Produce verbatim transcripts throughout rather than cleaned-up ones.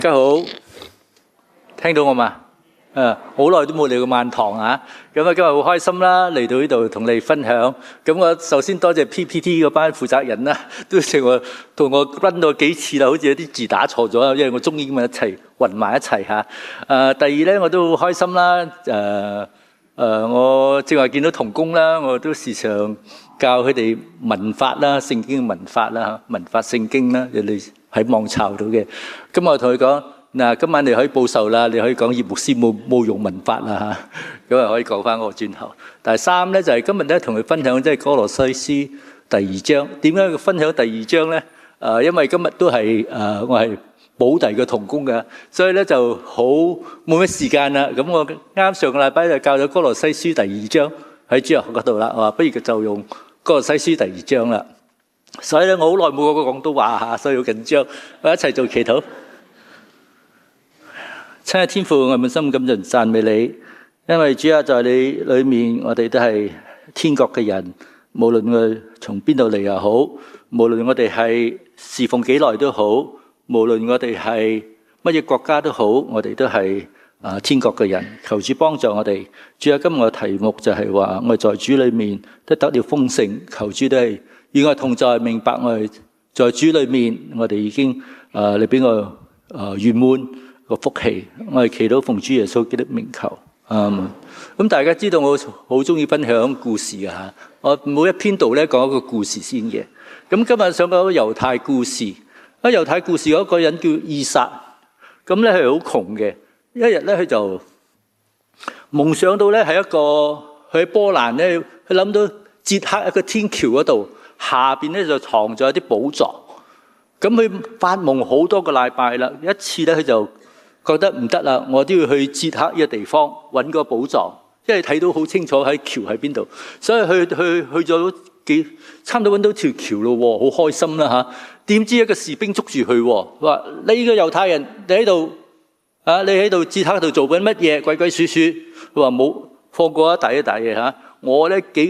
大家好，聽到我嘛？誒，好耐都冇嚟過萬堂啊！咁啊，今日好開心啦，嚟到呢度同你分享。咁我首先多謝 P P T 嗰班負責人啦，都成我同我 run 咗幾次啦，好似有啲字打錯咗，因為我中英文一齊混埋一齊嚇。誒，第二咧我都好開心啦。誒誒，我正話見到同工啦，我都時常教佢哋文法啦、聖經文法啦、文法聖經啦，你哋喺網抄到嘅。咁我同佢講。嗱，今晚你可以報仇啦，你可以講葉牧師冇冇用文法啦嚇，咁啊可以講翻我轉頭。第三咧就係今日咧同佢分享即係哥羅西書第二章。點解要分享第二章咧？誒，因為今日都係誒我係補弟嘅同工嘅，所以咧就好冇乜時間啦。咁我啱上個禮拜就教咗哥羅西書第二章喺主日學嗰度啦，我話不如就用哥羅西書第二章啦。所以咧我好耐冇講過廣東話嚇，所以好緊張。我一齊做祈禱。親愛天父，我滿心感謝讚美你，因為主啊，在你裏面，我哋都係天國嘅人，無論我哋從邊度嚟又好，無論我哋係侍奉幾耐都好，無論我哋係乜嘢國家都好，我哋都係啊天國嘅人。求主幫助我哋。主啊，今日嘅題目就係話，我哋在主裏面都得了豐盛。求主都係與我同在，明白我哋在主裏面，我哋已經啊你俾我啊圓滿個福氣，我哋祈禱奉主耶穌基督名求。嗯，咁大家知道我好中意分享故事嘅吓，我每一篇度咧講一個故事先嘅。咁今日想講個猶太故事。啊，猶太故事有一個人叫以撒，咁咧係好窮嘅。一日咧佢就夢想到咧喺一個佢喺波蘭咧，佢諗到捷克一個天橋嗰度下邊咧就藏咗一啲寶藏。咁佢發夢好多個禮拜啦，一次咧佢就覺得唔得啦，我都要去捷克呢個地方揾個寶藏，因為睇到好清楚喺橋喺邊度，所以去去去咗幾差唔多揾到條橋咯，好開心啦吓。點知一個士兵捉住佢，話你個猶太人，你喺度啊，你喺度捷克度做緊乜嘢？鬼鬼祟祟，佢話冇放過一大一大嘢吓。我咧幾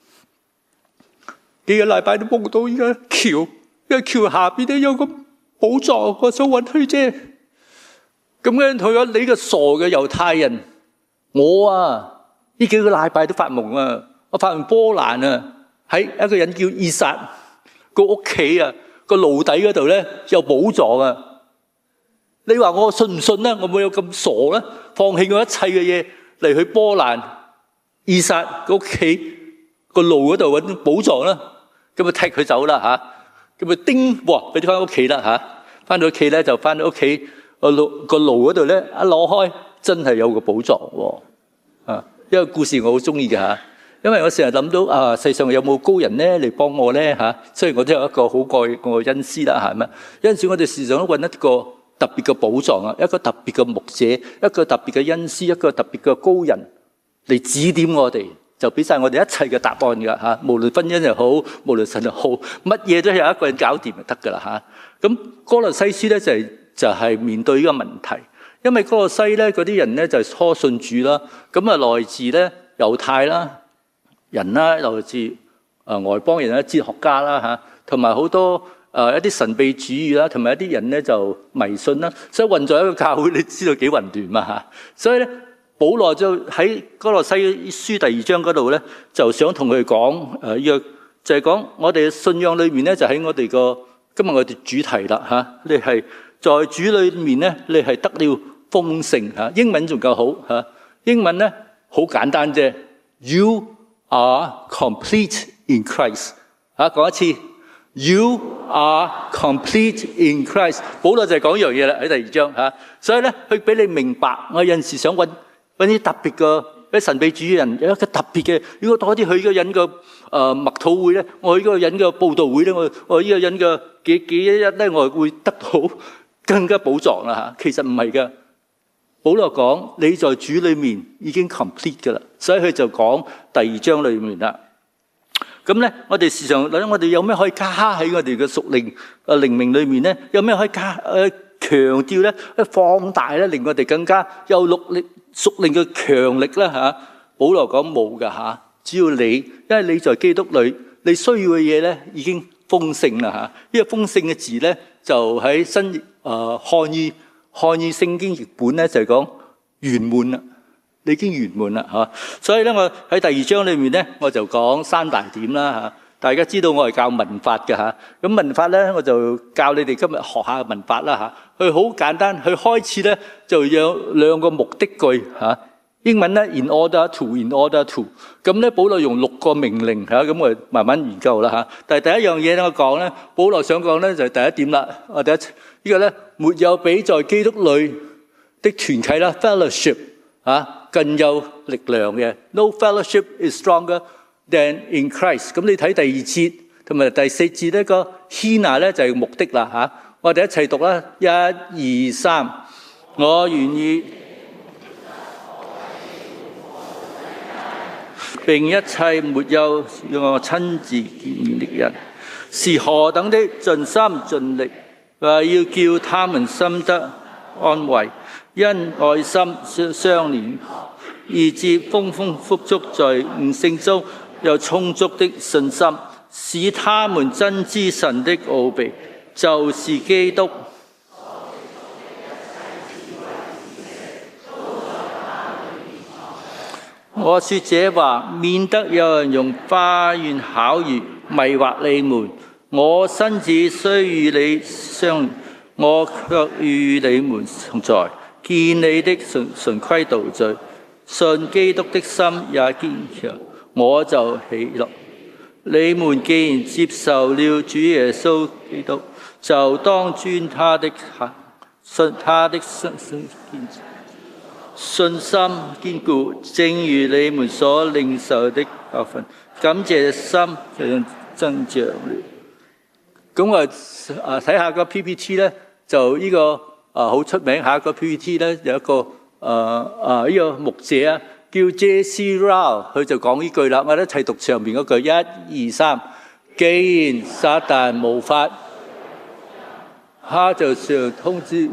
幾個禮拜都夢到依個橋，因為橋下邊都有個寶藏，我想揾佢啫。咁樣佢話你個傻嘅猶太人，我啊呢幾個禮拜都發夢啊，我發夢波蘭啊，喺一個人叫以撒個屋企啊個爐底嗰度咧有寶藏啊！你話我信唔信咧？我冇有咁傻咧，放棄我一切嘅嘢嚟去波蘭以撒個屋企個爐嗰度揾寶藏啦！咁啊踢佢走啦吓，咁啊叮哇俾佢翻屋企啦吓，翻到屋企咧就翻到屋企。個爐個爐嗰度咧，一攞開真係有個寶藏喎！啊，一個故事我好中意嘅吓，因為我成日諗到啊，世上有冇高人咧嚟幫我咧吓？雖然我都有一個好貴嘅恩師啦，係咪？有陣時我哋時常都揾一個特別嘅寶藏啊，一個特別嘅牧者，一個特別嘅恩師，一個特別嘅高人嚟指點我哋，就俾晒我哋一切嘅答案㗎吓。無論婚姻又好，無論神又好，乜嘢都有一個人搞掂就得㗎啦吓。咁哥羅西書咧就係。就係面對呢個問題，因為哥羅西咧嗰啲人咧就係初信主啦，咁啊來自咧猶太啦人啦，來自誒外邦人啦、哲學家啦嚇，同埋好多誒一啲神秘主義啦，同埋一啲人咧就迷信啦，所以混在一個教會，你知道幾混亂嘛嚇？所以咧，保羅就喺哥羅西書第二章嗰度咧，就想同佢講誒呢個就係講我哋嘅信仰裏面咧，就喺我哋個今日我哋主題啦嚇，你係。在主裏面咧，你係得了豐盛嚇。英文仲夠好嚇，英文咧好簡單啫。You are complete in Christ。嚇，講一次。You are complete in Christ。保羅就係講一樣嘢啦，喺第二章嚇。所以咧，佢俾你明白，我有陣時想揾揾啲特別嘅，啲神秘主義人有一個特別嘅。如果多啲去嗰個人嘅誒默禱會咧，我去嗰個人嘅佈道會咧，我我呢個人嘅幾幾一日咧，我會得到。更加寶藏啦吓，其實唔係噶。保羅講你在主裏面已經 complete 噶啦，所以佢就講第二章裏面啦。咁咧，我哋時常諗，我哋有咩可以加喺我哋嘅屬靈誒靈命裏面咧？有咩可以加誒強調咧？放大咧，令我哋更加有屬靈屬靈嘅強力啦吓。保羅講冇噶吓，只要你，因為你在基督裏，你需要嘅嘢咧已經豐盛啦吓。呢個豐盛嘅字咧，就喺新誒漢語漢語聖經譯本咧就係講圓滿啦，你已經圓滿啦嚇。所以咧，我喺第二章裏面咧，我就講三大點啦嚇。大家知道我係教文法嘅嚇，咁文法咧我就教你哋今日學下文法啦嚇。佢好簡單，佢開始咧就有兩個目的句嚇。英文咧 in order to，in order to， 咁咧保羅用六個命令嚇，咁我慢慢研究啦嚇。但係第一樣嘢咧我講咧，保羅想講咧就係第一點啦。我第一呢個咧沒有比在基督裏的團契啦 fellowship 嚇更有力量嘅。No fellowship is stronger than in Christ。咁你睇第二節同埋第四節呢個 hina 咧就係目的啦嚇。我哋一齊讀啦，一二三，我願意並一切沒有讓我親自見面的人，是何等的盡心盡力，話要叫他們心得安慰，因愛心相連，以致豐豐富足在悟性中有充足的信心，使他們真知神的奧秘，就是基督。我說這話，免得有人用花言巧語迷惑你們。我身子雖與你相連，我卻與你們同在。見你的純純規蹈罪，信基督的心也堅強，我就喜樂。你們既然接受了主耶穌基督，就當遵他的行，信他的信信信心堅固，正如你們所領受的教訓，感謝心就增長了。咁我啊睇下個 P P T 咧，就呢個啊好出名。下一個 P P T 咧有一個啊啊呢個牧者啊叫 J C Ryle， 佢就講呢句啦。我哋一齊讀上面嗰句，一二三。既然撒但無法，他就想通知。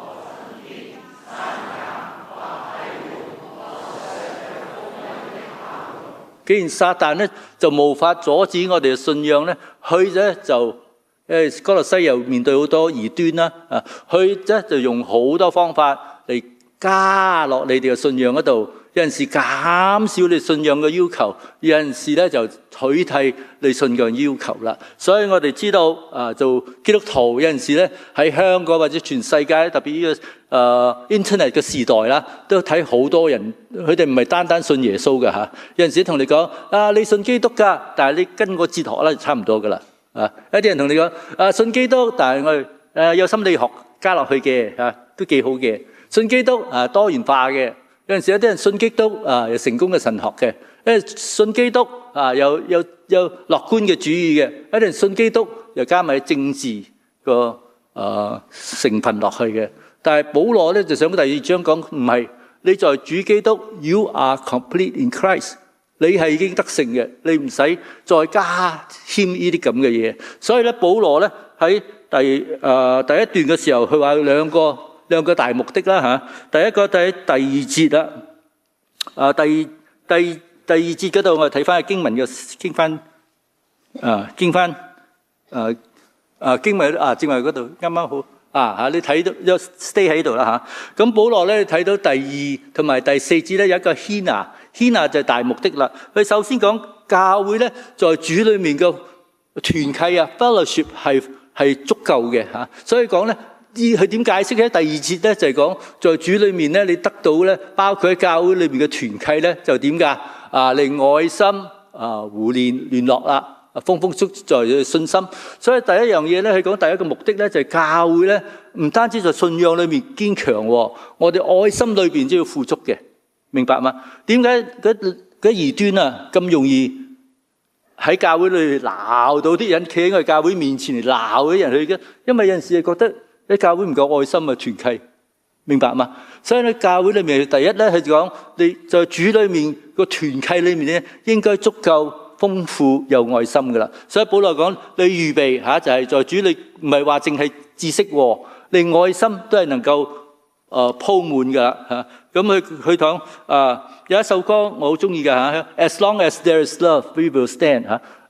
既然撒但咧就無法阻止我哋嘅信仰咧，佢咧就誒哥羅西又面對好多異端啦，啊，佢咧就用好多方法嚟加落你哋嘅信仰嗰度，有陣時減少你信仰嘅要求，有陣時咧就取替你信仰要求啦。所以我哋知道啊，做基督徒有陣時咧喺香港或者全世界，特別呢個誒 Internet 嘅時代啦，都睇好多人，佢哋唔係單單信耶穌㗎嚇。有陣時同你講啊，你信基督㗎，但係你跟個哲學咧就差唔多㗎啦。啊，一啲人同你講啊，信基督，但係我哋誒有心理學加落去嘅嚇，都幾好嘅。信基督啊，多元化嘅。有陣時有啲人信基督啊，有成功嘅神學嘅；有啲信基督啊，有有有樂觀嘅主義嘅；有啲人信基督又加埋政治個啊成分落去嘅。但係保羅咧就想第二章講，唔係你在主基督 ，You are complete in Christ， 你係已經得勝嘅，你唔使再加添呢啲咁嘅嘢。所以咧，保羅咧喺第誒、呃、第一段嘅時候，佢話兩個。兩個大目的啦嚇，第一個睇第二節啦，啊第第第二節嗰度我哋睇翻經文嘅經翻，啊經翻，啊啊經文啊正話嗰度啱啱好啊嚇，你睇到有 stay 喺度啦嚇。咁保羅咧睇到第二同埋第四節咧有一個 hina，hina 就係大目的啦。佢首先講教會咧在主裏面嘅團契啊 fellowship 係係足夠嘅嚇，所以講咧。佢點解釋咧？第二節咧就係講，在主裏面咧，你得到咧，包括喺教會裏面嘅團契咧，就點㗎？啊，令愛心啊互聯聯絡啦，豐豐足在信心。所以第一樣嘢咧，佢講第一個目的咧，就係教會咧，唔單止在信仰裏面堅強，我哋愛心裏邊都要富足嘅，明白嗎？點解嗰嗰異端啊咁容易喺教會裏邊鬧到啲人企喺我哋教會面前嚟鬧啲人去嘅？因為有陣時係覺得。喺教會唔夠愛心嘅團契，明白嗎？所以咧，教會裏面第一咧，佢就講你在主裏面個團契裏面咧，應該足夠豐富有愛心噶啦。所以保羅講你預備吓，就係在主裏唔係話淨係知識，你愛心都係能夠誒鋪滿噶啦吓。咁佢佢講啊有一首歌我好中意噶吓 ，As long as there is love, we will stand 吓。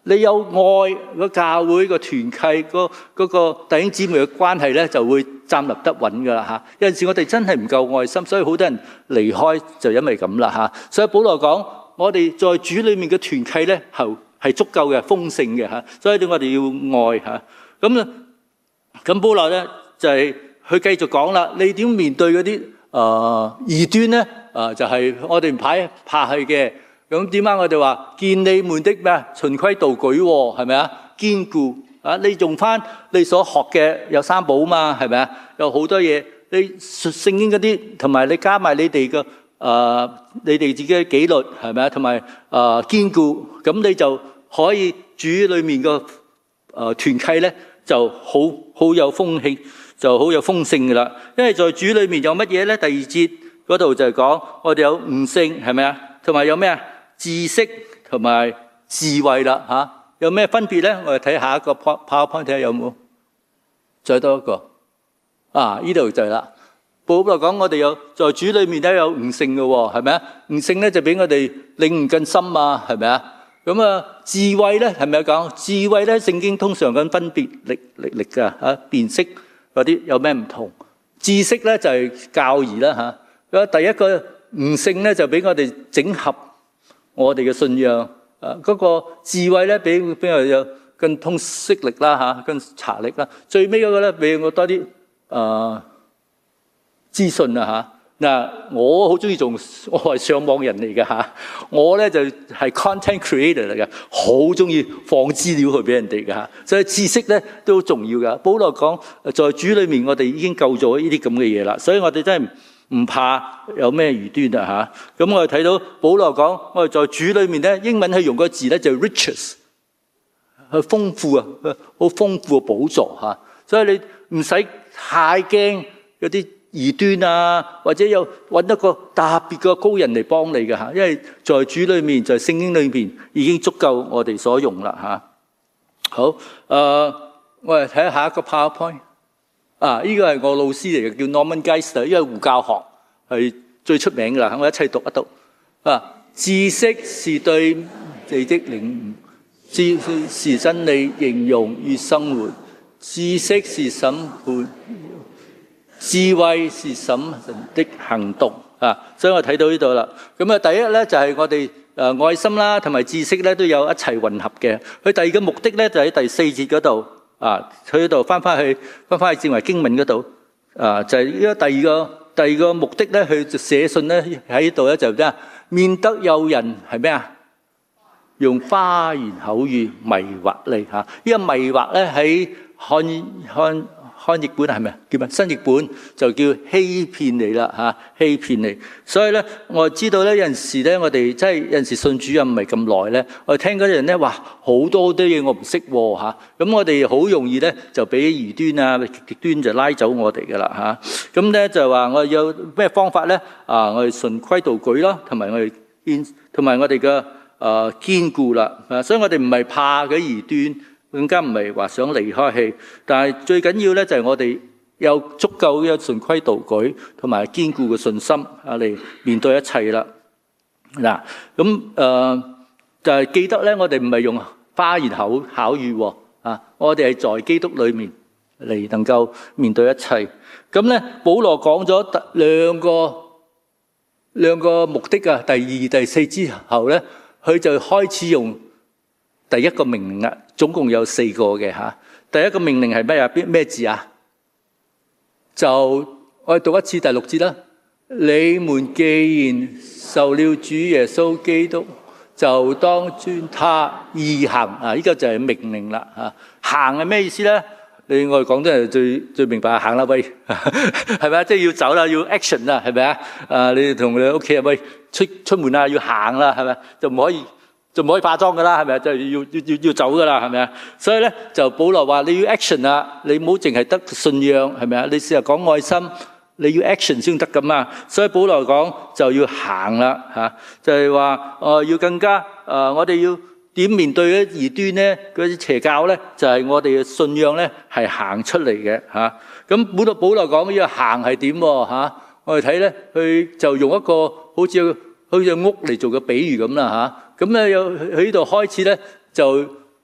你有愛，個教會個團契，個嗰個弟兄姊妹嘅關係咧，就會站立得穩噶啦嚇。有陣時我哋真係唔夠愛心，所以好多人離開就因為咁啦嚇。所以保羅講，我哋在主裏面嘅團契咧，係係足夠嘅、豐盛嘅嚇。所以我哋要愛嚇。咁咧，咁保羅咧就係佢繼續講啦。你點面對嗰啲誒異端咧？啊，就係我哋唔怕怕去嘅。咁點解我哋話見你們的咩循規蹈矩喎？係咪啊？堅固啊！你用翻你所學嘅有三寶嘛？係咪啊？有好多嘢，你聖經嗰啲同埋你加埋你哋嘅誒，你哋自己嘅紀律係咪啊？同埋誒堅固，咁你就可以主裏面嘅誒團契咧，就好好有風氣，就好有豐盛噶啦。因為在主裏面有乜嘢咧？第二節嗰度就係講我哋有悟性係咪啊？同埋有咩啊？知識同埋智慧啦嚇，有咩分別咧？我哋睇下一個 PowerPoint 睇下有冇，再多一個啊！呢度就係啦。保羅講我哋有在主裏面都有悟性嘅喎，係咪啊？悟性咧就俾我哋領悟更深啊，係咪啊？咁啊智慧咧係咪啊？講智慧咧，聖經通常講分別力力力㗎嚇，辨識嗰啲有咩唔同？知識咧就係教義啦嚇。咁第一個悟性咧就俾我哋整合我哋嘅信仰，啊嗰個智慧咧俾俾我哋有更通識力啦嚇，更查力啦。最尾嗰個咧俾我多啲啊資訊啊嚇。嗱，我好中意做，我係上網人嚟嘅嚇。我咧就係 content creator 嚟嘅，好中意放資料去俾人哋嘅嚇。所以知識咧都好重要㗎。保羅講在主裏面，我哋已經夠咗呢啲咁嘅嘢啦，所以我哋真係唔怕有咩異端啊嚇！咁我哋睇到保羅講，我哋在主裏面咧，英文係用個字咧就 riches， 係豐富啊，好豐富嘅寶座嚇。所以你唔使太驚有啲異端啊，或者有揾一個特別嘅高人嚟幫你嘅嚇，因為在主裏面，在聖經裏面已經足夠我哋所用啦嚇。好，誒、呃，我哋睇下下一個 PowerPoint。啊！呢個係我老師嚟嘅，叫 Norman Geisler，呢個護教學係最出名㗎啦。我一齊讀一讀。啊，知識是對你的領悟，知識是真理應用與生活，知識是審判，智慧是審慎的行動。啊，所以我睇到呢度啦。咁啊，第一咧就係我哋誒愛心啦，同埋知識咧都有一齊混合嘅。佢第二個目的咧就喺第四節嗰度。啊，佢嗰度翻翻去，翻翻去正話經文嗰度，啊，就係呢個第二個第二個目的咧，佢就寫信咧喺呢度咧就咩啊？免得有人係咩啊？用花言口語迷惑你嚇。呢個迷惑咧喺漢漢漢譯本係咪啊？叫咩？新譯本就叫欺騙你啦嚇，欺騙你。所以咧，我知道咧有陣時咧，我哋真係有陣時信主任唔係咁耐咧，我哋聽嗰啲人咧話好多啲嘢我唔識喎嚇，咁我哋好容易咧就俾異端啊極端就拉走我哋噶啦嚇。咁咧就話我哋有咩方法咧？啊，我哋循規蹈矩啦，同埋我哋堅同埋我哋嘅誒堅固啦。啊，所以我哋唔係怕嗰異端。更加唔係話想離開氣，但係最緊要咧就係我哋有足夠嘅循規蹈矩同埋堅固嘅信心啊嚟面對一切啦。嗱，咁誒就係記得咧，我哋唔係用花言巧巧語啊，我哋係在基督裏面嚟能夠面對一切。咁咧，保羅講咗兩個兩個目的啊，第二、第四之後咧，佢就開始用第一個命令啦。總共有四個嘅嚇。第一個命令係咩啊？邊咩字啊？就我哋讀一次第六節啦。你們既然受了主耶穌基督，就當遵他義行啊！呢個就係命令啦嚇。行係咩意思咧？你我哋講得係最最明白，行啦喂，係咪啊？即係要走啦，要 action 啦，係咪啊？啊，你哋同你屋企人喂出出門啊，要行啦，係咪？就唔可以。就唔可以化妝噶啦，係咪啊？就要要要要走噶啦，係咪啊？所以咧，就保羅話你要 action 啦，你唔好淨係得信仰，係咪啊？你試下講愛心，你要 action 先得噶嘛。所以保羅講就要行啦，嚇，就係話誒要更加誒、呃，我哋要點面對嗰異端咧？嗰啲邪教咧，就係、是、我哋嘅信仰咧係行出嚟嘅嚇。咁保羅保羅講呢個行係點嚇？我哋睇咧，佢就用一個好似好似屋嚟做個比喻咁啦嚇。咁咧有喺呢度開始咧，就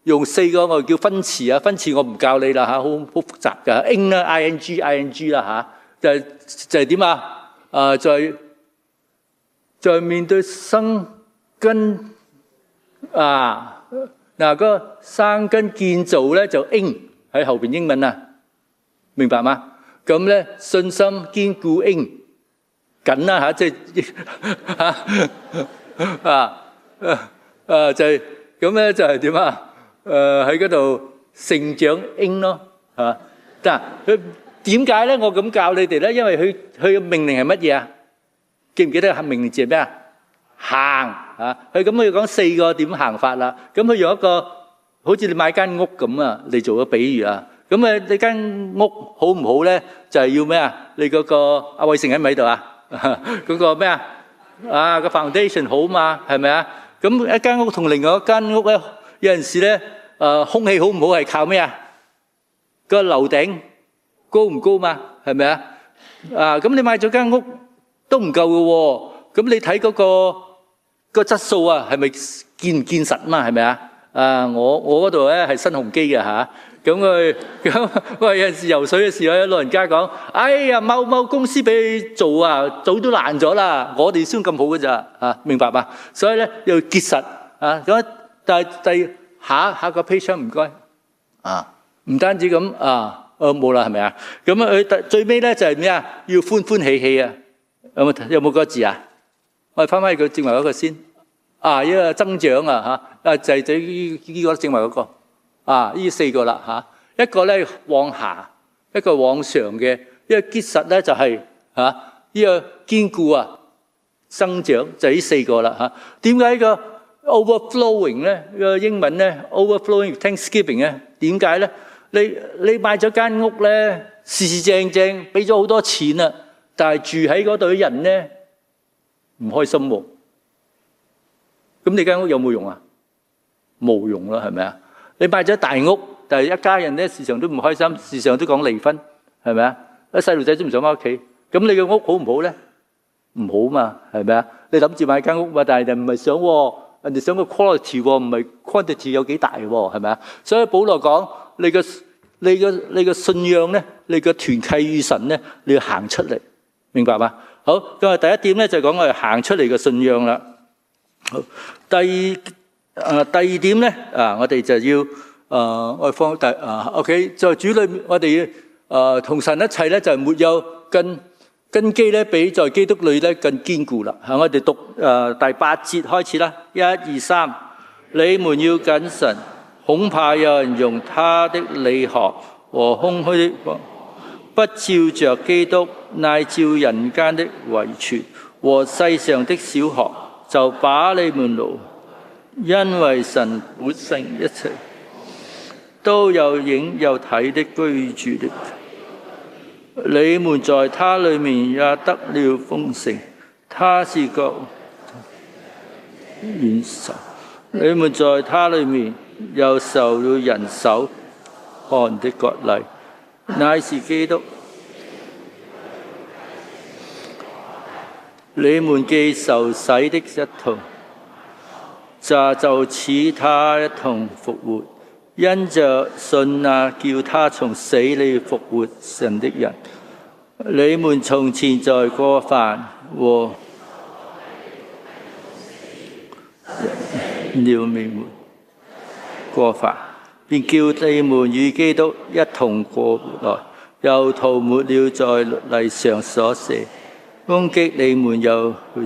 用四個我叫分詞啊，分詞我唔教你啦嚇，好好複雜㗎。ing 啦 ，ing ing 啦嚇，就係就係點啊？啊，在在面對生根啊，嗱個生根建造咧就 ing 喺後邊英文啊，明白嗎？咁咧信心堅固 ing 緊啦嚇，即係啊啊啊就係咁咧就係點啊？誒喺嗰度成長 ing 咯嚇，嗱佢點解咧？我咁教你哋咧，因為佢佢嘅命令係乜嘢啊？記唔記得命令字係咩啊？行啊！佢咁佢講四個點行法啦。咁佢用一個好似你買間屋咁啊嚟做個比喻啊。咁啊你間屋好唔好咧？就係要咩啊？你嗰個阿偉成喺唔喺度啊？嗰個咩啊？啊個 foundation 好嘛？係咪啊？咁一間屋同另外一間屋咧，有陣時咧誒空氣好唔好係靠咩啊？個樓頂高唔高嘛？係咪啊？啊咁你買咗間屋都唔夠嘅喎。咁你睇嗰個個質素啊，係咪堅唔堅實嘛？係咪啊？啊，我我嗰度咧係新鴻基嘅嚇，咁佢咁喂有陣時游水嘅時候，有老人家講：哎呀，某某公司俾你做啊，早都爛咗啦，我哋先咁好嘅咋啊？明白嘛？所以咧要結實啊！咁但係第下下個 page 唔該啊，唔單止咁啊，誒冇啦係咪啊？咁啊佢最尾咧就係咩啊？要歡歡喜喜啊！有冇有冇嗰個字啊？我哋翻翻去佢正話嗰個先，啊，呢個增長啊嚇，啊就係就呢呢個正話嗰個，啊呢四個啦嚇，一個咧往下，一個往上嘅，一個結實咧就係嚇呢個堅固啊，增長就係呢四個啦嚇。點解個 overflowing 咧個英文咧 overflowing Thanksgiving 咧？點解咧？你你買咗間屋咧，四四正正，俾咗好多錢啦，但係住喺嗰度嘅人咧，唔開心喎，咁你間屋有冇用啊？冇用啦，係咪啊？你買咗大屋，但係一家人咧時常都唔開心，時常都講離婚，係咪啊？啲細路仔都唔想翻屋企，咁你嘅屋好唔好咧？唔好嘛，係咪啊？你諗住買間屋嘛，但係人唔係想喎，人哋想個 quality 喎，唔係 quantity 有幾大喎，係咪啊？所以保羅講你嘅你嘅你嘅信仰咧，你嘅團契與神咧，你要行出嚟，明白嘛？好，咁啊，第一點咧就講我哋行出嚟嘅信仰啦。好，第二啊，第二點咧啊，我哋就要啊，我哋放第啊 ，OK，在主裏面，我哋啊同神一齊咧，就係沒有根根基咧，比在基督裏咧更堅固啦。嚇，我哋讀啊第八節開始啦，一二三，你們要謹慎，恐怕有人用他的理學和空虛的不照着基督，乃照人間的遺傳和世上的小學，就把你們奴，因為神本性一切都有影有體的居住的，你們在他裏面也得了豐盛，他是個元首，你們在他裏面又受了人手看的割禮，乃是基督。你們既受洗的一同，就就似他一同復活，因着信那叫他從死裏復活神的人。你們從前在過犯和了你們過犯，便叫你們與基督一同過活來，又塗抹了在律例上所寫攻擊你們又去。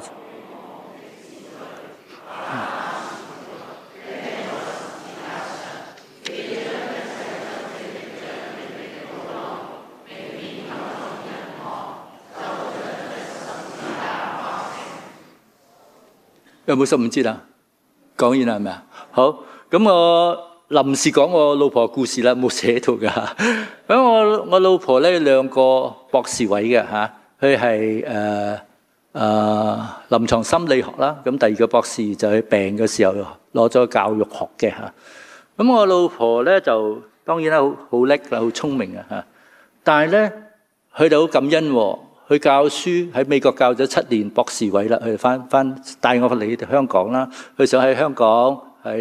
有冇十五節啊？講完啦係咪啊？好，咁我臨時講我老婆故事啦，冇寫到噶。咁我我老婆咧兩個博士位嘅嚇。佢係誒誒臨床心理學啦，咁第二個博士就係病嘅時候攞咗教育學嘅嚇。咁我老婆咧就當然啦，好好叻啦，好聰明啊嚇。但係咧，佢哋好感恩喎。佢教書喺美國教咗七年博士位啦，佢翻翻帶我嚟香港啦。佢想喺香港喺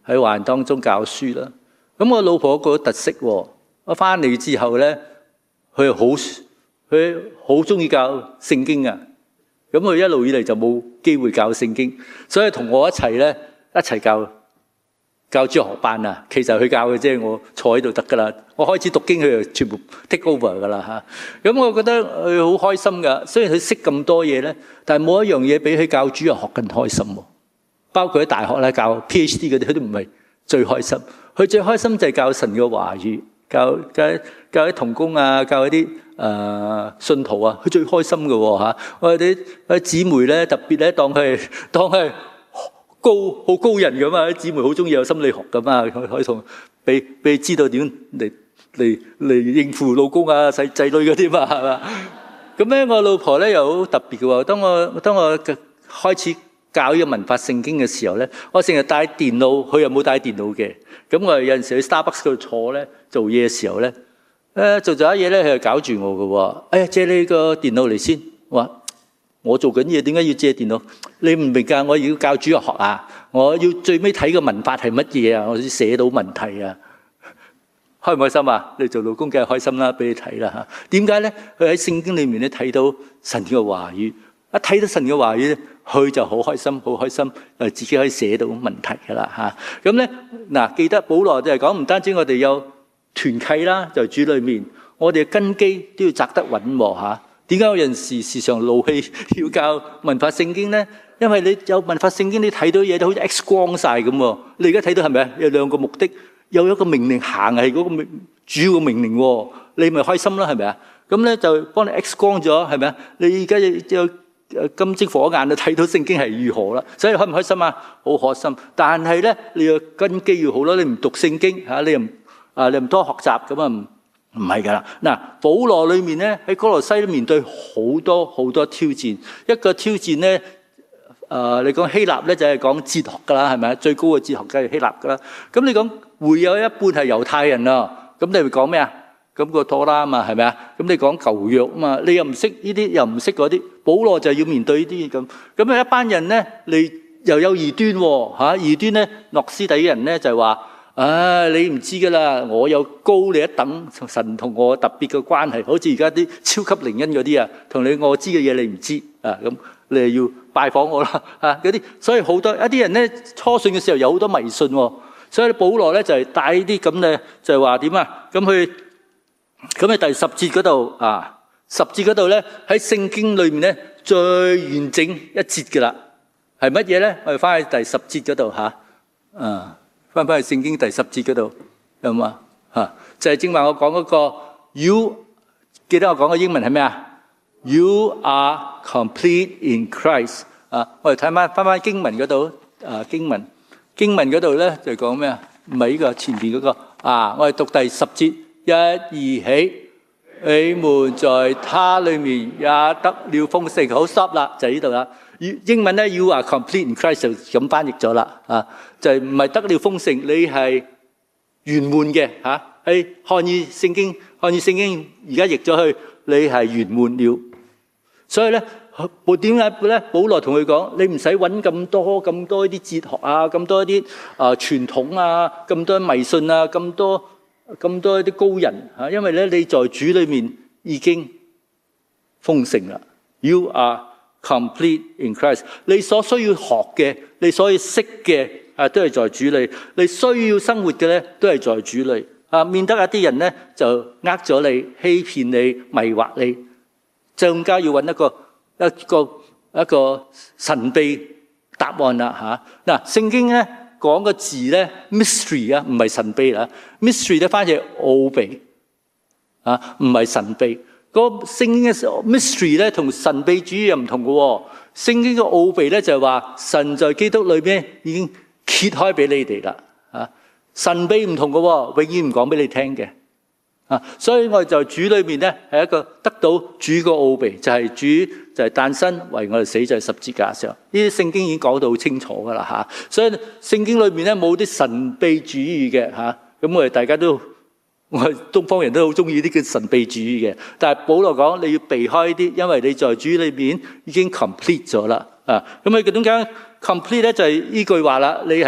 喺華人當中教書啦。咁我老婆有個特色喎，我翻嚟之後咧，佢好佢好中意教聖經啊。咁佢一路以嚟就冇機會教聖經，所以同我一齊咧一齊教教主學班啊。其實佢教嘅啫，我坐喺度得噶啦。我開始讀經，佢就全部 take over 噶啦嚇。咁我覺得佢好開心噶。雖然佢識咁多嘢咧，但係冇一樣嘢比佢教主日學更開心喎。包括喺大學咧教 PhD 嗰啲，佢都唔係最開心。佢最開心就係教神嘅話語，教教教啲同工啊，教一啲誒、呃、信徒啊，佢最開心嘅喎嚇。我哋啲姊妹咧，特別咧當佢當佢高好高人咁啊！啲姊妹好中意有心理學咁啊，可可以同俾俾知道點嚟嚟嚟應付老公啊、細仔女嗰啲嘛，係嘛？咁咧，我老婆咧又好特別嘅喎。當我當我開始教呢個文法聖經嘅時候咧，我成日帶電腦，佢又冇帶電腦嘅。咁我有陣時去 Starbucks 嗰度坐咧做嘢嘅時候咧，誒做咗一嘢咧，佢就搞住我嘅喎。哎呀，借你個電腦嚟先。我話我做緊嘢，點解要借電腦？你唔明㗎？我要教主日學啊！我要最尾睇個文法係乜嘢啊？我先寫到問題啊！開唔開心啊？你做老公梗係開心啦，俾你睇啦嚇。點解咧？佢喺聖經裏面咧睇到神嘅話語，一睇到神嘅話語咧，佢就好開心，好開心，誒自己可以寫到問題㗎啦嚇。咁咧嗱，記得保羅就係講唔單止我哋有團契啦，就主裏面，我哋嘅根基都要扎得穩喎嚇。點解有陣時時常怒氣要教文法聖經咧？因為你有文法聖經，你睇到嘢都好似 X 光晒咁喎。你而家睇到係咪啊？有兩個目的，有一個命令行係嗰個主要嘅命令喎，你咪開心啦，係咪啊？咁咧就幫你 X 光咗，係咪啊？你而家有金睛火眼就睇到聖經係如何啦，所以開唔開心啊？好開心。但係咧，你個根基要好咯，你唔讀聖經嚇，你又唔啊，你唔多學習咁啊唔。唔係噶啦，嗱，保羅裏面咧喺哥羅西都面對好多好多挑戰。一個挑戰咧，誒、呃，你講希臘咧就係講哲學噶啦，係咪啊？最高嘅哲學梗係希臘噶啦。咁你講會有一半係猶太人啊，咁你會講咩啊？咁個妥拉啊嘛，係咪啊？咁你講舊約啊嘛，你又唔識呢啲，又唔識嗰啲，保羅就要面對呢啲咁。咁啊一班人咧，你又有異端喎嚇，異端咧，諾斯底人咧就係話。啊！你唔知噶啦，我有高你一等，神同我特別嘅關係，好似而家啲超級靈恩嗰啲啊，同你我知嘅嘢你唔知啊，咁你又要拜訪我啦啊嗰啲，所以好多一啲人咧初信嘅時候有好多迷信喎，所以保羅咧就係帶啲咁嘅，就係話點啊？咁佢咁喺第十節嗰度啊，十節嗰度咧喺聖經裏面咧最完整一節嘅啦，係乜嘢咧？我哋翻去第十節嗰度嚇，啊。翻返去聖經第十節嗰度有冇啊？就係正話我講嗰個 You， 記得我講嘅英文係咩啊 ？You are complete in Christ 啊！我哋睇翻翻翻經文嗰度啊，經文經文嗰度咧就講咩啊？唔係呢個前邊嗰個啊！我哋讀第十節，一二起，你們在他裏面也得了豐盛，好 stop 啦，就係呢度啦。英文咧 You are complete in Christ 就咁翻譯咗啦，啊，就係唔係得了豐盛，你係圓滿嘅嚇。喺漢語聖經，漢語聖經而家譯咗去，你係圓滿了。所以咧，點解咧？保羅同佢講，你唔使揾咁多咁多啲哲學啊，咁多啲啊傳統啊，咁多迷信啊，咁多咁多啲高人嚇，因為咧你在主裏面已經豐盛啦。You are complete in Christ， 你所需要學嘅，你所要識嘅啊，都係在主裏；你需要生活嘅咧，都係在主裏。啊，免得一啲人咧就呃咗你、欺騙你、迷惑你，更加要揾一個一個一個神秘答案啦嚇。嗱，聖經咧講個字咧 mystery 啊，唔係神秘啦 ，mystery 咧翻譯奧秘啊，唔係神秘。個聖經嘅 mystery 咧同神秘主義又唔同嘅喎。聖經嘅奧秘咧就係話神在基督裏邊已經揭開俾你哋啦。啊，神秘唔同嘅喎，永遠唔講俾你聽嘅。啊，所以我哋就主裏面咧係一個得到主個奧秘，就係、是、主就係誕生為我哋死在十字架上。呢啲聖經已經講到好清楚㗎啦嚇。所以聖經裏面咧冇啲神秘主義嘅嚇。咁我哋大家都。我哋東方人都好中意啲叫神秘主義嘅，但係保羅講你要避開啲，因為你在主裏面已經 complete 咗啦。啊，咁你點解 complete 咧？就係呢句話啦，你係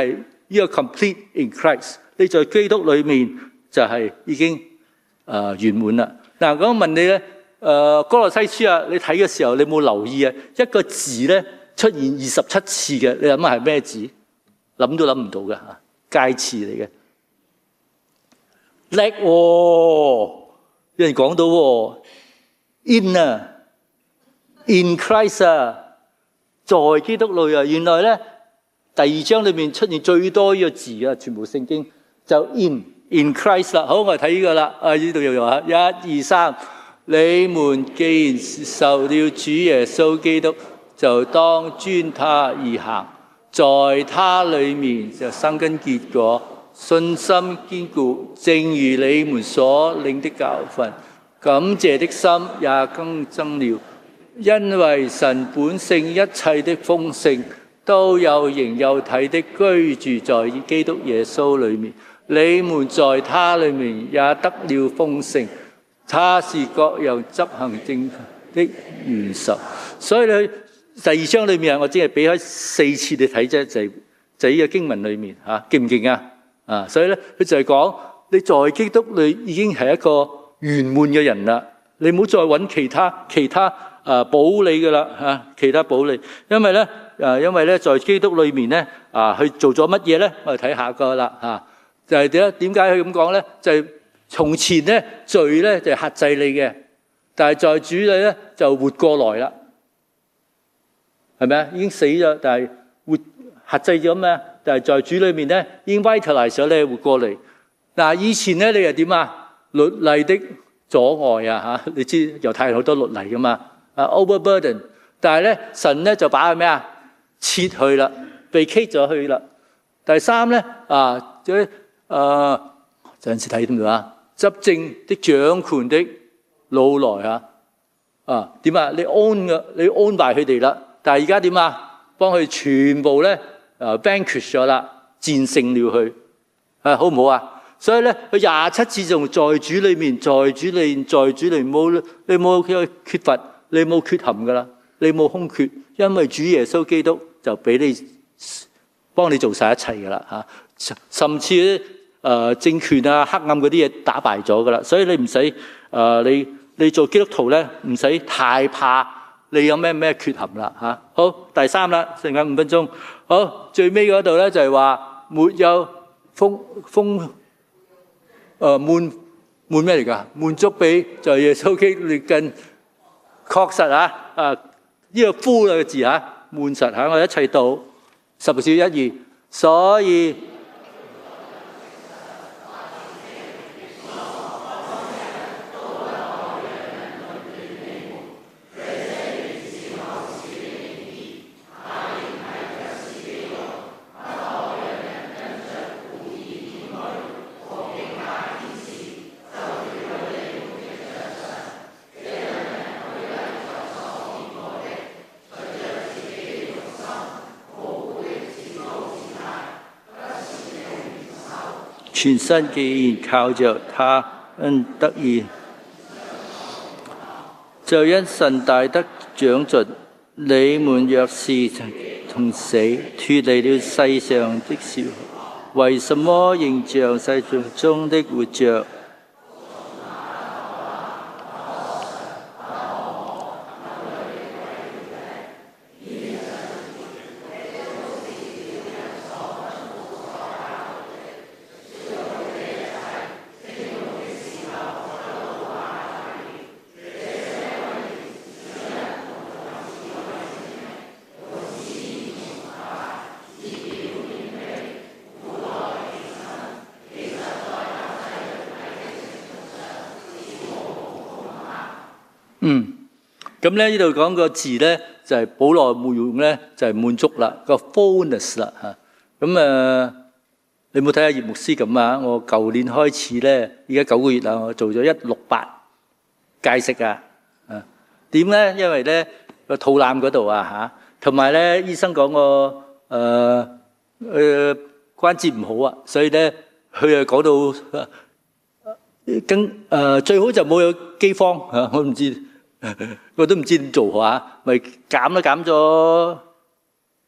呢個 complete in Christ， 你在基督裏面就係已經誒圓滿啦。嗱，咁我問你咧，誒哥羅西書啊，你睇嘅時候你有冇留意啊？一個字咧出現二十七次嘅，你諗下係咩字？諗都諗唔到嘅嚇，介詞嚟嘅。叻喎，有人講到喎 ，in 啊 ，in Christ 啊，在基督裏啊，原來咧第二章裏面出現最多呢個字啊，全部聖經就 in in Christ 啦。好，我哋睇呢個啦，啊呢度又有啊，一二三，你們既然受了主耶穌基督，就當遵他而行，在他裏面就生根結果。信心堅固，正如你們所領的教訓，感謝的心也更增了。因為神本性一切的豐盛，都有形有體的居住在基督耶穌裏面。你們在他裏面也得了豐盛，他是各樣執行正的元首。所以你第二章裏面，我只係俾開四次你睇啫，就係就呢個經文裏面嚇，勁唔勁啊？啊，所以咧，佢就係講你在基督裏已經係一個圓滿嘅人啦。你唔好再揾其他其他啊保你噶啦嚇，其他保你。因為咧啊，因為咧在基督裏面咧啊，去做咗乜嘢咧？我哋睇下個啦嚇，就係點點解佢咁講咧？就係從前咧罪咧就係轄制你嘅，但係在主裏咧就活過來啦，係咪啊？已經死咗，但係活轄制咗咩？但係在主裏面咧，已經 vitalize 咗你活過嚟。嗱，以前咧你係點啊？律例的阻礙啊嚇，你知猶太人好多律例噶嘛？啊 overburden， 但係咧神咧就把佢咩啊？撤去啦，被棘咗去啦。第三咧啊，即係誒，有陣時睇到啊，執政的掌權的老來啊，啊點啊？你 own 嘅，你 own 埋佢哋啦。但係而家點啊？幫佢全部咧。啊 vanquish 咗啦，戰勝了佢，啊好唔好啊？所以咧，佢廿七次仲在主裏面，在主裏面，在主裏面冇你冇缺乏，你冇缺陷噶啦，你冇空缺，因為主耶穌基督就俾你幫你做晒一切噶啦嚇，甚至誒、呃、政權啊、黑暗嗰啲嘢打敗咗噶啦，所以你唔使誒你你做基督徒咧，唔使太怕。你有咩咩缺陷啦嚇？好，第三啦，剩緊五分鐘。好，最尾嗰度咧就係話沒有豐豐誒滿滿咩嚟㗎？滿足比就耶穌基督更確實啊！啊呢個夫嘅字嚇，滿實嚇，我哋一齊讀十少一二，所以。全身既然靠着他恩得以，就因神大得長進。你們若是從死脫離了世上的事，為什麼仍像世上中的活着？嗯，咁咧呢度講個字咧就係、是、保羅冇用咧就係、是、滿足啦，個 fullness 啦嚇。咁誒、呃，你冇睇下葉牧師咁啊？我舊年開始咧，而家九個月啦，我做咗一六八戒食啊。啊，點咧？因為咧個肚腩嗰度啊嚇，同埋咧醫生講我誒誒關節唔好啊，所以咧佢又講到更誒最好就冇有饑荒嚇，我唔知。我都唔知點做嚇，咪減都減咗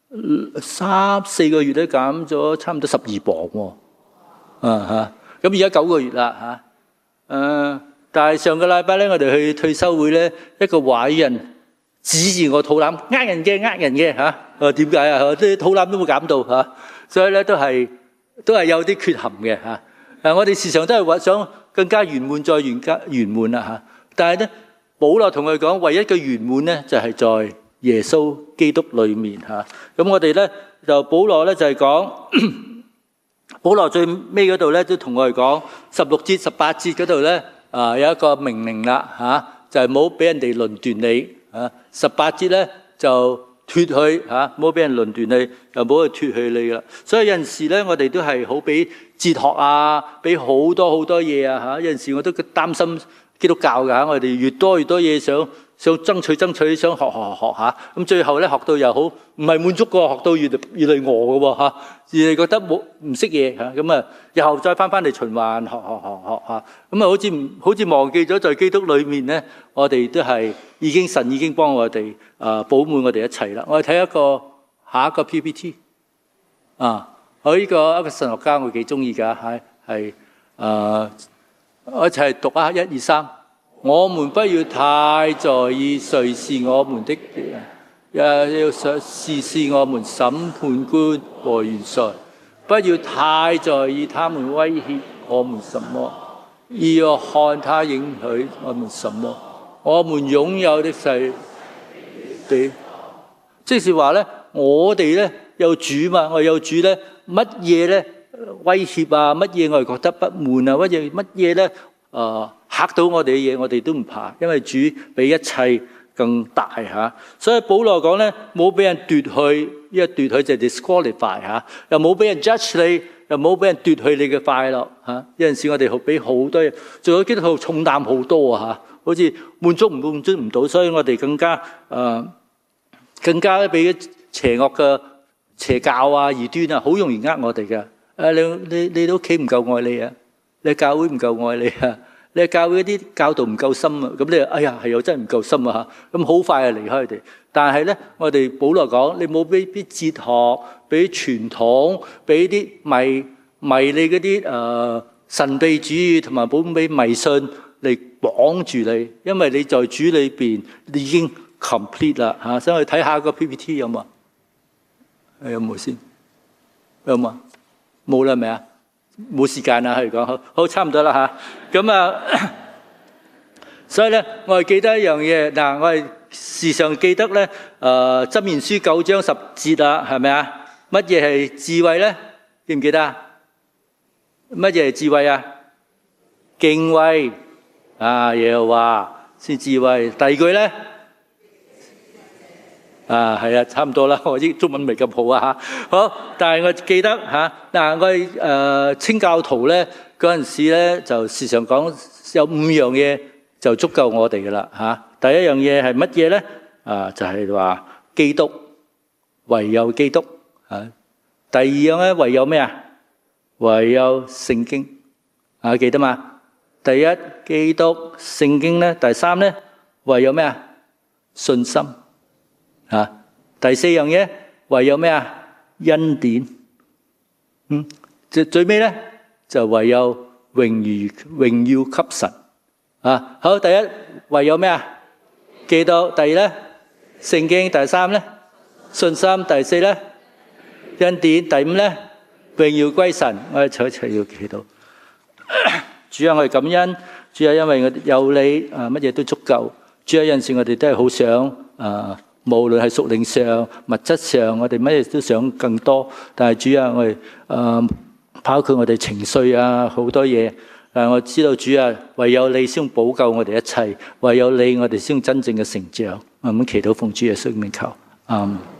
三四個月咧減咗差唔多十二磅喎，啊嚇！咁而家九個月啦嚇，誒，但係上個禮拜咧，我哋去退休會咧，一個華人指住我肚腩，呃人嘅，呃人嘅嚇，誒點解啊？啲肚腩都冇減到嚇，所以咧都係都係有啲缺陷嘅嚇。誒，我哋時常都係話想更加圓滿再圓加圓滿啦嚇，但係咧，保羅同佢講，唯一嘅圓滿咧就係在耶穌基督裏面嚇。咁我哋咧就保羅咧就係講，保羅最尾嗰度咧都同我哋講十六節十八節嗰度咧啊有一個命令啦嚇，就係冇俾人哋論斷你嚇。十八節咧就脱去嚇，冇俾人論斷你，又冇去脱去你啦。所以有陣時咧，我哋都係好俾哲學啊，俾好多好多嘢啊嚇。有陣時我都擔心基督教㗎，我哋越多越多嘢想想爭取爭取，想學學學下，咁最後咧學到又好唔係滿足個，學到越嚟越嚟餓嘅喎嚇，而係覺得冇唔識嘢嚇，咁啊日後再翻翻嚟循環學學學學嚇，咁啊好似唔好似忘記咗在基督裏面咧，我哋都係已經神已經幫我哋啊補滿我哋一切啦。我哋睇一個下一個 P P T 啊，我呢個一個神學家我幾中意㗎，係係啊，我一齊讀啊，一二三。我們不要太在意誰是我們的敵人，也要試試我們審判官和元帥。不要太在意他們威脅我們什麼，要看他應許我們什麼。我們擁有的是比，即是話咧，我哋咧有主嘛，我有主咧，乜嘢咧威脅啊，乜嘢我哋覺得不滿啊，乜嘢乜嘢咧啊？嚇到我哋嘅嘢，我哋都唔怕，因為主比一切更大嚇。所以保羅講咧，冇俾人奪去，因為奪去就 disqualify 嚇，又冇俾人 judge 你，又冇俾人奪去你嘅快樂嚇。有陣時我哋好俾好多嘢，做咗基督徒重擔好多啊嚇，好似滿足唔滿足唔到，所以我哋更加誒、呃，更加俾邪惡嘅邪教啊、異端啊，好容易呃我哋嘅。誒，你你你屋企唔夠愛你啊，你教會唔夠愛你啊。你教會啲教導唔夠深啊，咁你哎呀係又真係唔夠深啊嚇，咁好快就離開佢哋。但係咧，我哋保羅講，你冇俾啲哲學、俾傳統、俾啲迷迷你嗰啲誒神秘主義同埋冇俾迷信嚟綁住你，因為你在主裏邊你已經 complete 啦嚇。想去睇下個 P P T 有冇？有冇先？有冇？冇啦，係咪啊？冇時間啦，佢講好，好差唔多啦嚇。咁啊，所以咧，我係記得一樣嘢嗱，我係時常記得咧，誒箴言書九章十節啦，係咪啊？乜嘢係智慧咧？記唔記得啊？乜嘢係智慧啊？敬畏啊，耶和華先智慧。第二句咧？啊，係啊，差唔多啦。我啲中文未咁好啊嚇。好，但係我記得嚇嗱，我誒、呃、清教徒咧嗰陣時咧，就時常講有五樣嘢就足夠我哋噶啦嚇。第一樣嘢係乜嘢咧？啊，就係、是、話基督，唯有基督啊。第二樣咧，唯有咩啊？唯有聖經啊，記得嘛？第一基督聖經咧，第三咧，唯有咩啊？信心。啊！第四樣嘢唯有咩啊？恩典。嗯，最最尾咧就唯有榮譽榮耀給神。啊，好，第一唯有咩啊？基督。第二咧聖經。第三咧信心。第四咧恩典。第五咧榮耀歸神。我哋一齊要祈禱。主啊，我哋感恩。主啊，因為我有你啊，乜嘢都足夠。主啊，有陣時我哋都係好想啊。無論係屬靈上、物質上，我哋乜嘢都想更多。但係主啊，我哋誒包括我哋情緒啊，好多嘢。但係我知道主啊，唯有你先補救我哋一切，唯有你我哋先真正嘅成長。我咁祈禱奉主耶穌名求，嗯。